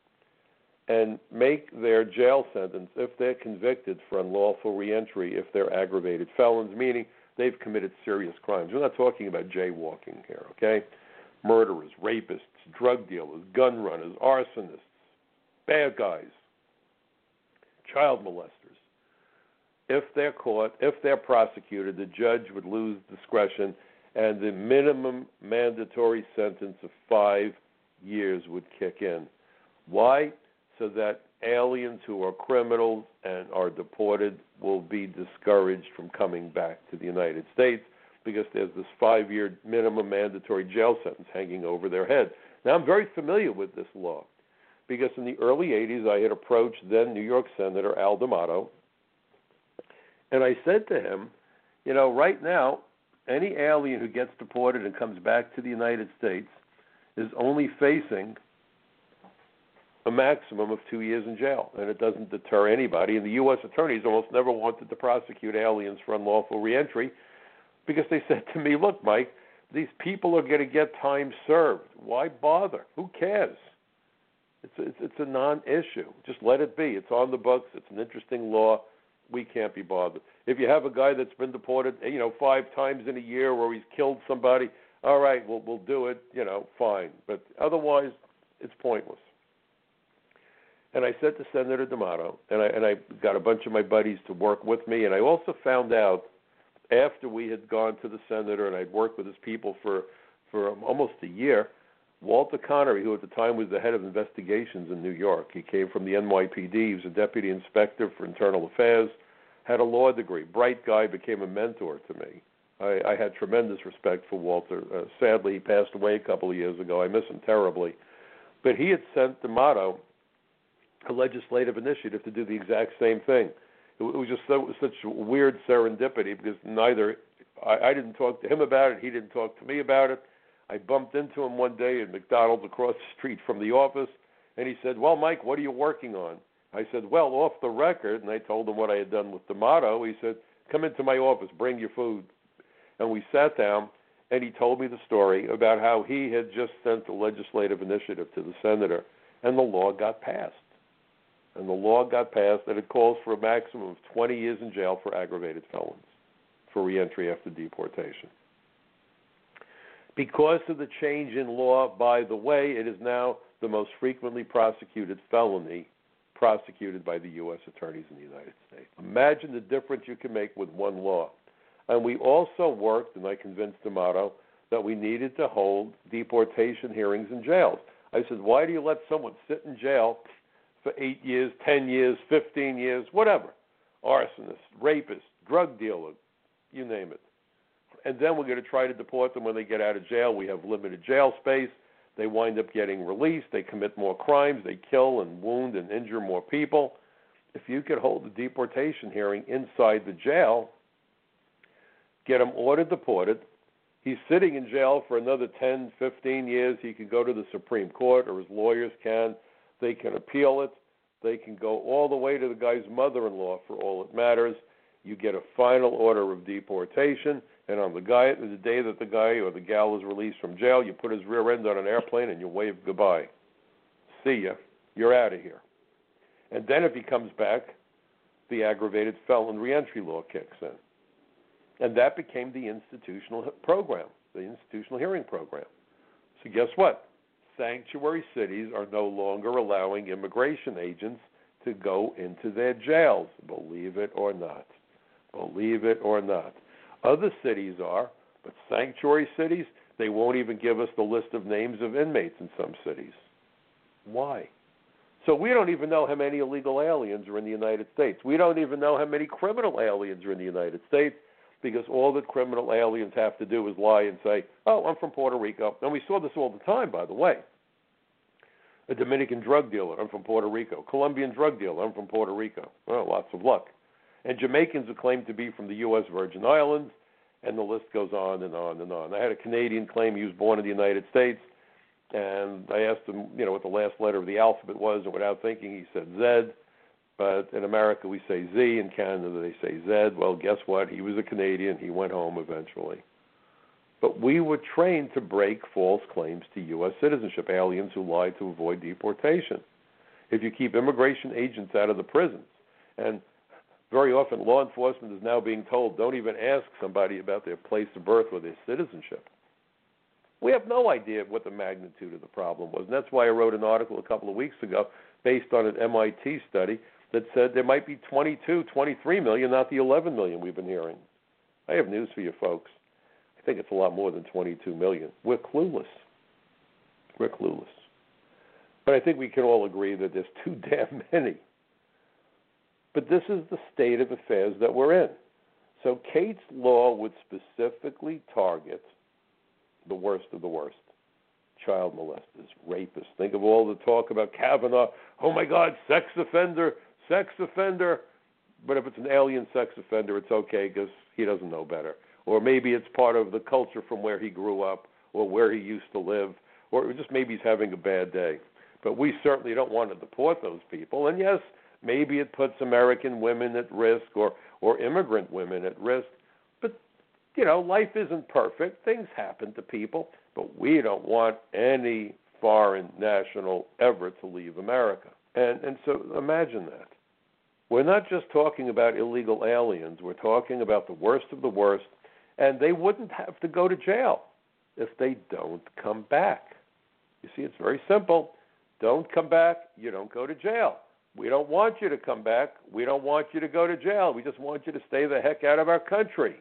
B: and make their jail sentence, if they're convicted for unlawful reentry, if they're aggravated felons, meaning they've committed serious crimes. We're not talking about jaywalking here, okay? Murderers, rapists, drug dealers, gun runners, arsonists, bad guys, child molesters. If they're caught, if they're prosecuted, the judge would lose discretion, and the minimum mandatory sentence of five years would kick in. Why? So that aliens who are criminals and are deported will be discouraged from coming back to the United States, because there's this five-year minimum mandatory jail sentence hanging over their head. Now, I'm very familiar with this law, because in the early eighties I had approached then New York Senator Al D'Amato, and I said to him, you know, right now, any alien who gets deported and comes back to the United States is only facing a maximum of two years in jail, and it doesn't deter anybody. And the U S attorneys almost never wanted to prosecute aliens for unlawful reentry, because they said to me, look, Mike, these people are going to get time served. Why bother? Who cares? It's a, it's, it's a non-issue. Just let it be. It's on the books. It's an interesting law. We can't be bothered. If you have a guy that's been deported, you know, five times in a year, or he's killed somebody, all right, we'll, we'll do it, you know, fine. But otherwise, it's pointless. And I said to Senator D'Amato, and I, and I got a bunch of my buddies to work with me, and I also found out after we had gone to the senator and I'd worked with his people for, for almost a year, Walter Connery, who at the time was the head of investigations in New York, he came from the N Y P D, he was a deputy inspector for internal affairs, had a law degree, bright guy, became a mentor to me. I, I had tremendous respect for Walter. Uh, sadly, he passed away a couple of years ago. I miss him terribly. But he had sent D'Amato a legislative initiative to do the exact same thing. It was just so, such weird serendipity, because neither I, I didn't talk to him about it, he didn't talk to me about it. I bumped into him one day at McDonald's across the street from the office, and he said, well, Mike, what are you working on? I said, well, off the record, and I told him what I had done with D'Amato. He said, come into my office, bring your food. And we sat down, and he told me the story about how he had just sent a legislative initiative to the senator, and the law got passed. And the law got passed, and it calls for a maximum of twenty years in jail for aggravated felons for reentry after deportation. Because of the change in law, by the way, it is now the most frequently prosecuted felony prosecuted by the U S attorneys in the United States. Imagine the difference you can make with one law. And we also worked, and I convinced D'Amato, that we needed to hold deportation hearings in jails. I said, why do you let someone sit in jail for eight years, ten years, fifteen years, whatever, arsonist, rapist, drug dealer, you name it. And then we're going to try to deport them when they get out of jail. We have limited jail space. They wind up getting released. They commit more crimes. They kill and wound and injure more people. If you could hold a deportation hearing inside the jail, get him ordered deported, he's sitting in jail for another ten, fifteen years. He can go to the Supreme Court, or his lawyers can. They can appeal it. They can go all the way to the guy's mother-in-law for all it matters. You get a final order of deportation, and on the guy, the day that the guy or the gal is released from jail, you put his rear end on an airplane and you wave goodbye. See ya. You're out of here. And then if he comes back, the aggravated felon reentry law kicks in. And that became the institutional program, the institutional hearing program. So guess what? Sanctuary cities are no longer allowing immigration agents to go into their jails, believe it or not. Believe it or not. Other cities are, but sanctuary cities, they won't even give us the list of names of inmates in some cities. Why? So we don't even know how many illegal aliens are in the United States. We don't even know how many criminal aliens are in the United States, because all that criminal aliens have to do is lie and say, oh, I'm from Puerto Rico. And we saw this all the time, by the way. A Dominican drug dealer, I'm from Puerto Rico. Colombian drug dealer, I'm from Puerto Rico. Well, lots of luck. And Jamaicans who claim to be from the U S Virgin Islands, and the list goes on and on and on. I had a Canadian claim he was born in the United States, and I asked him, you know, what the last letter of the alphabet was, and without thinking, he said Z. But in America, we say Z. In Canada, they say Z. Well, guess what? He was a Canadian. He went home eventually. But we were trained to break false claims to U S citizenship, aliens who lied to avoid deportation. If you keep immigration agents out of the prisons, and very often law enforcement is now being told, don't even ask somebody about their place of birth or their citizenship. We have no idea what the magnitude of the problem was. And that's why I wrote an article a couple of weeks ago based on an M I T study that said there might be twenty-two, twenty-three million, not the eleven million we've been hearing. I have news for you folks. I think it's a lot more than twenty-two million. We're clueless. We're clueless. But I think we can all agree that there's too damn many. But this is the state of affairs that we're in. So Kate's law would specifically target the worst of the worst. Child molesters, rapists. Think of all the talk about Kavanaugh. Oh, my God, sex offender, sex offender. But if it's an alien sex offender, it's okay because he doesn't know better. Or maybe it's part of the culture from where he grew up or where he used to live, or just maybe he's having a bad day. But we certainly don't want to deport those people. And, yes, maybe it puts American women at risk or, or immigrant women at risk. But, you know, life isn't perfect. Things happen to people. But we don't want any foreign national ever to leave America. And, and so imagine that. We're not just talking about illegal aliens. We're talking about the worst of the worst. And they wouldn't have to go to jail if they don't come back. You see, it's very simple. Don't come back, you don't go to jail. We don't want you to come back. We don't want you to go to jail. We just want you to stay the heck out of our country.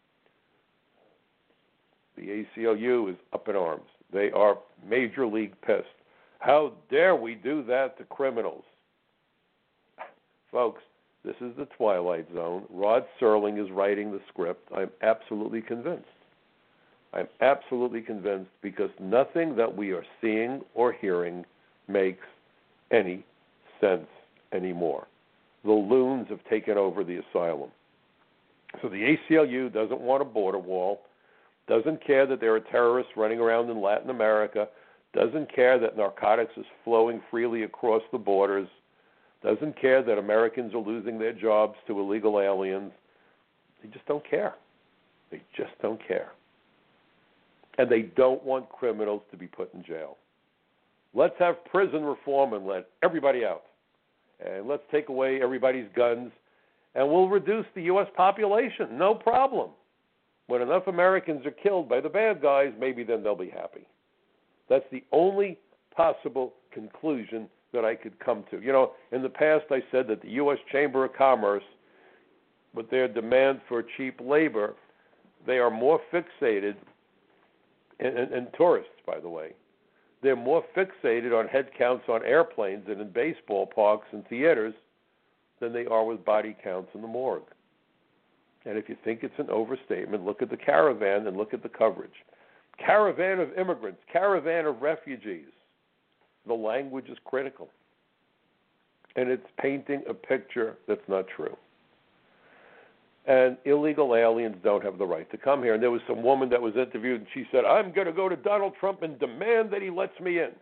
B: The A C L U is up in arms. They are major league pissed. How dare we do that to criminals? Folks, this is the Twilight Zone. Rod Serling is writing the script. I'm absolutely convinced. I'm absolutely convinced because nothing that we are seeing or hearing makes any sense anymore. The loons have taken over the asylum. So the A C L U doesn't want a border wall, doesn't care that there are terrorists running around in Latin America, doesn't care that narcotics is flowing freely across the borders, doesn't care that Americans are losing their jobs to illegal aliens. They just don't care. They just don't care. And they don't want criminals to be put in jail. Let's have prison reform and let everybody out. And let's take away everybody's guns, and we'll reduce the U S population. No problem. When enough Americans are killed by the bad guys, maybe then they'll be happy. That's the only possible conclusion that I could come to. You know, in the past I said that the U S Chamber of Commerce, with their demand for cheap labor, they are more fixated, and, and, and tourists, by the way, they're more fixated on head counts on airplanes and in baseball parks and theaters than they are with body counts in the morgue. And if you think it's an overstatement, look at the caravan and look at the coverage. Caravan of immigrants, caravan of refugees. The language is critical. And it's painting a picture that's not true. And illegal aliens don't have the right to come here. And there was some woman that was interviewed, and she said, I'm going to go to Donald Trump and demand that he lets me in.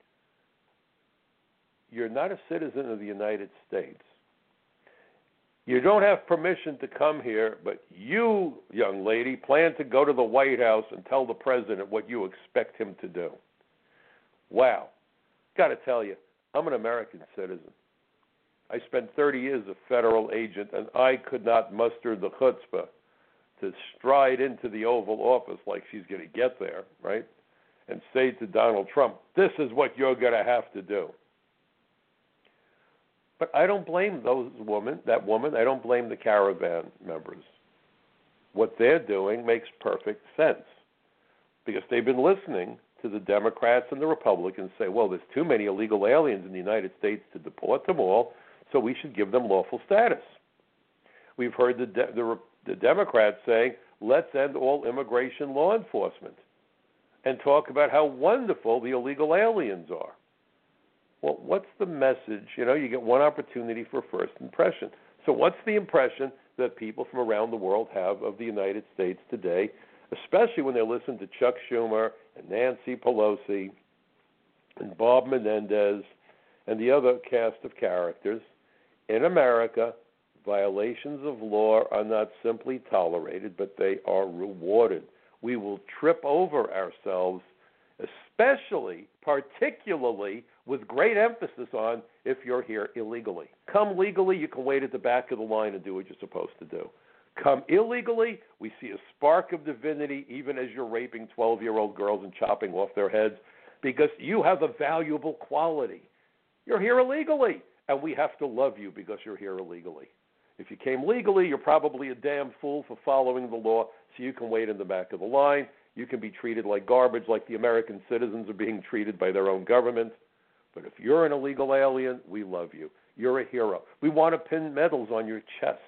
B: You're not a citizen of the United States. You don't have permission to come here, but you, young lady, plan to go to the White House and tell the president what you expect him to do. Wow. Got to tell you, I'm an American citizen. I spent thirty years as a federal agent, and I could not muster the chutzpah to stride into the Oval Office like she's going to get there, right, and say to Donald Trump, this is what you're going to have to do. But I don't blame those women, that woman. I don't blame the caravan members. What they're doing makes perfect sense because they've been listening to the Democrats and the Republicans say, well, there's too many illegal aliens in the United States to deport them all, so we should give them lawful status. We've heard the, de- the, the Democrats saying, let's end all immigration law enforcement and talk about how wonderful the illegal aliens are. Well, what's the message? You know, you get one opportunity for first impression. So what's the impression that people from around the world have of the United States today, especially when they listen to Chuck Schumer and Nancy Pelosi and Bob Menendez and the other cast of characters? In America, violations of law are not simply tolerated, but they are rewarded. We will trip over ourselves, especially, particularly, with great emphasis on if you're here illegally. Come legally, you can wait at the back of the line and do what you're supposed to do. Come illegally, we see a spark of divinity even as you're raping twelve-year-old girls and chopping off their heads because you have a valuable quality. You're here illegally, and we have to love you because you're here illegally. If you came legally, you're probably a damn fool for following the law, so you can wait in the back of the line. You can be treated like garbage, like the American citizens are being treated by their own government. But if you're an illegal alien, we love you. You're a hero. We want to pin medals on your chest.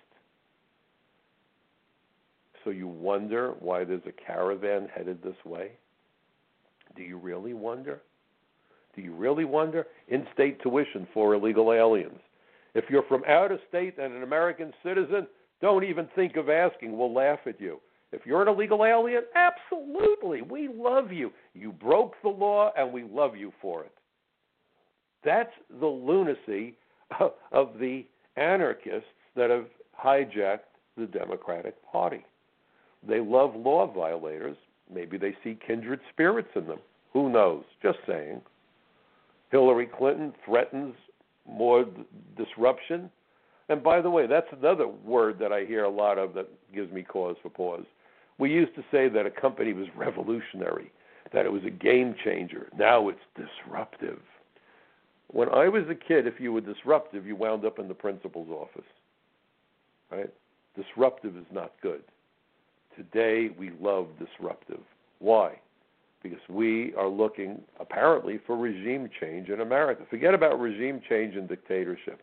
B: So you wonder why there's a caravan headed this way? Do you really wonder? Do you really wonder? In-state tuition for illegal aliens. If you're from out of state and an American citizen, don't even think of asking. We'll laugh at you. If you're an illegal alien, absolutely. We love you. You broke the law, and we love you for it. That's the lunacy of the anarchists that have hijacked the Democratic Party. They love law violators. Maybe they see kindred spirits in them. Who knows? Just saying. Hillary Clinton threatens more d- disruption. And by the way, that's another word that I hear a lot of that gives me cause for pause. We used to say that a company was revolutionary, that it was a game changer. Now it's disruptive. When I was a kid, if you were disruptive, you wound up in the principal's office. Right? Disruptive is not good. Today, we love disruptive. Why? Because we are looking, apparently, for regime change in America. Forget about regime change in dictatorships.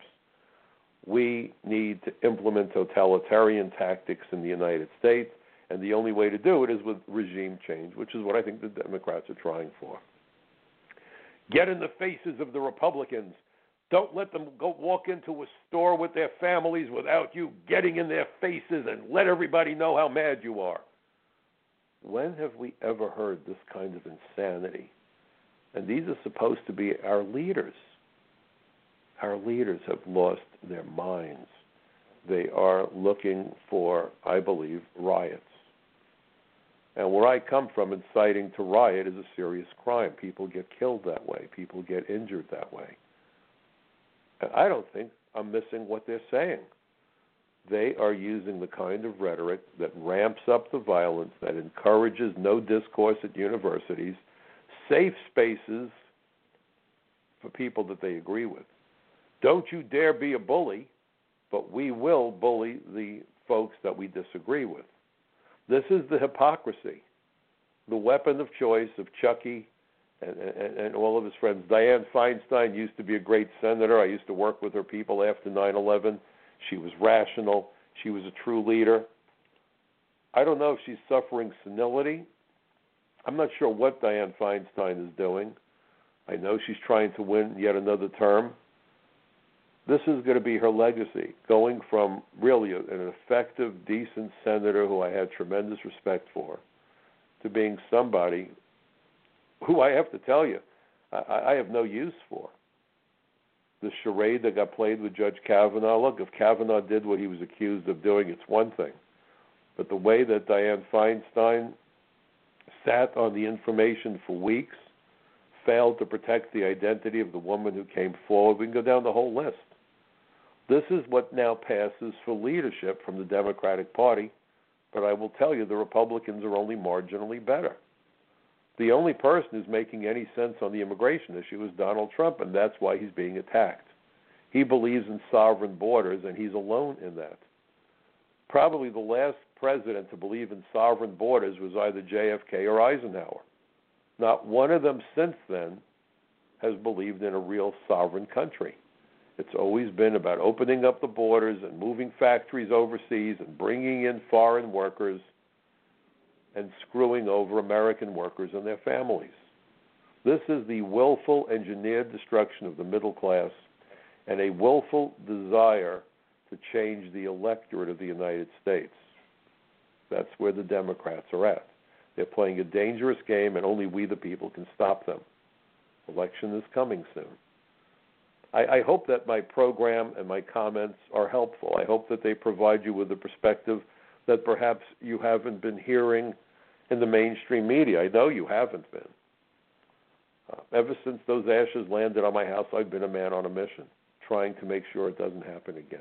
B: We need to implement totalitarian tactics in the United States, and the only way to do it is with regime change, which is what I think the Democrats are trying for. Get in the faces of the Republicans. Don't let them go walk into a store with their families without you getting in their faces and let everybody know how mad you are. When have we ever heard this kind of insanity? And these are supposed to be our leaders. Our leaders have lost their minds. They are looking for, I believe, riots. And where I come from, inciting to riot is a serious crime. People get killed that way. People get injured that way. And I don't think I'm missing what they're saying. They are using the kind of rhetoric that ramps up the violence, that encourages no discourse at universities, safe spaces for people that they agree with. Don't you dare be a bully, but we will bully the folks that we disagree with. This is the hypocrisy, the weapon of choice of Chucky and, and, and all of his friends. Dianne Feinstein used to be a great senator. I used to work with her people after nine eleven. She was rational. She was a true leader. I don't know if she's suffering senility. I'm not sure what Dianne Feinstein is doing. I know she's trying to win yet another term. This is going to be her legacy, going from really a, an effective, decent senator who I had tremendous respect for to being somebody who I have to tell you, I, I have no use for. The charade that got played with Judge Kavanaugh, look, if Kavanaugh did what he was accused of doing, it's one thing. But the way that Dianne Feinstein sat on the information for weeks, failed to protect the identity of the woman who came forward, we can go down the whole list. This is what now passes for leadership from the Democratic Party, but I will tell you the Republicans are only marginally better. The only person who's making any sense on the immigration issue is Donald Trump, and that's why he's being attacked. He believes in sovereign borders, and he's alone in that. Probably the last president to believe in sovereign borders was either J F K or Eisenhower. Not one of them since then has believed in a real sovereign country. It's always been about opening up the borders and moving factories overseas and bringing in foreign workers and screwing over American workers and their families. This is the willful, engineered destruction of the middle class and a willful desire to change the electorate of the United States. That's where the Democrats are at. They're playing a dangerous game, and only we the people can stop them. Election is coming soon. I, I hope that my program and my comments are helpful. I hope that they provide you with a perspective that perhaps you haven't been hearing in the mainstream media. I know you haven't been. Uh, ever since those ashes landed on my house, I've been a man on a mission, trying to make sure it doesn't happen again.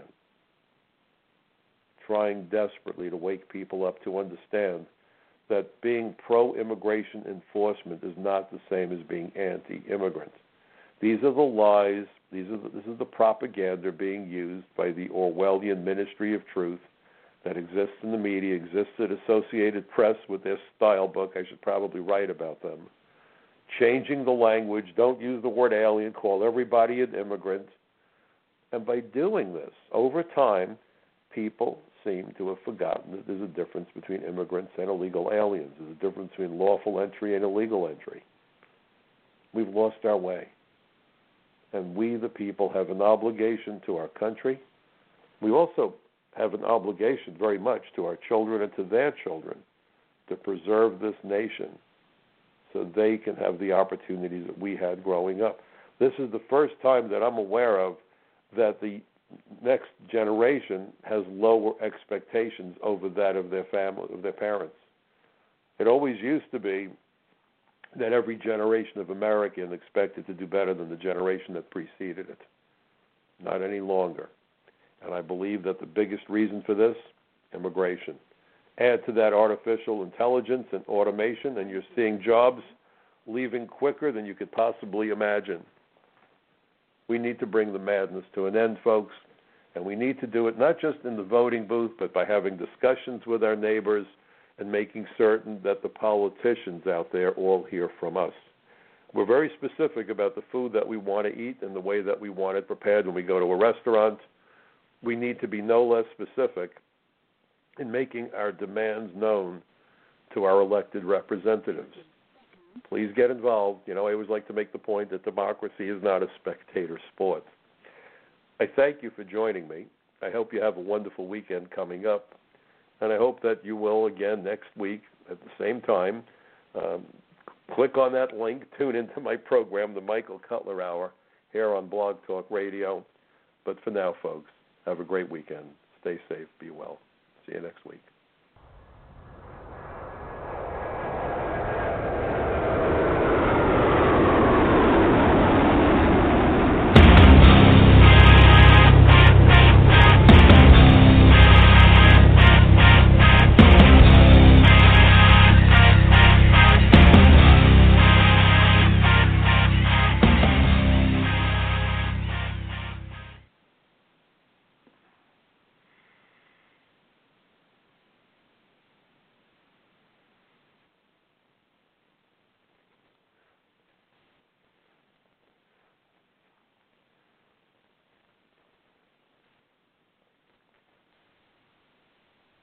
B: Trying desperately to wake people up to understand that being pro-immigration enforcement is not the same as being anti-immigrant. These are the lies, these are the, this is the propaganda being used by the Orwellian Ministry of Truth that exists in the media, exists at Associated Press with their style book. I should probably write about them. Changing the language, don't use the word alien, call everybody an immigrant. And by doing this, over time, people seem to have forgotten that there's a difference between immigrants and illegal aliens. There's a difference between lawful entry and illegal entry. We've lost our way. And we, the people, have an obligation to our country. We also have an obligation very much to our children and to their children to preserve this nation so they can have the opportunities that we had growing up. This is the first time that I'm aware of that the next generation has lower expectations over that of their family, of their parents. It always used to be that every generation of American expected to do better than the generation that preceded it. Not any longer. And I believe that the biggest reason for this, immigration. Add to that artificial intelligence and automation, and you're seeing jobs leaving quicker than you could possibly imagine. We need to bring the madness to an end, folks, and we need to do it not just in the voting booth, but by having discussions with our neighbors and making certain that the politicians out there all hear from us. We're very specific about the food that we want to eat and the way that we want it prepared when we go to a restaurant. We need to be no less specific in making our demands known to our elected representatives. Please get involved. You know, I always like to make the point that democracy is not a spectator sport. I thank you for joining me. I hope you have a wonderful weekend coming up. And I hope that you will again next week at the same time. Um, click on that link. Tune into my program, The Michael Cutler Hour, here on Blog Talk Radio. But for now, folks, have a great weekend. Stay safe. Be well. See you next week.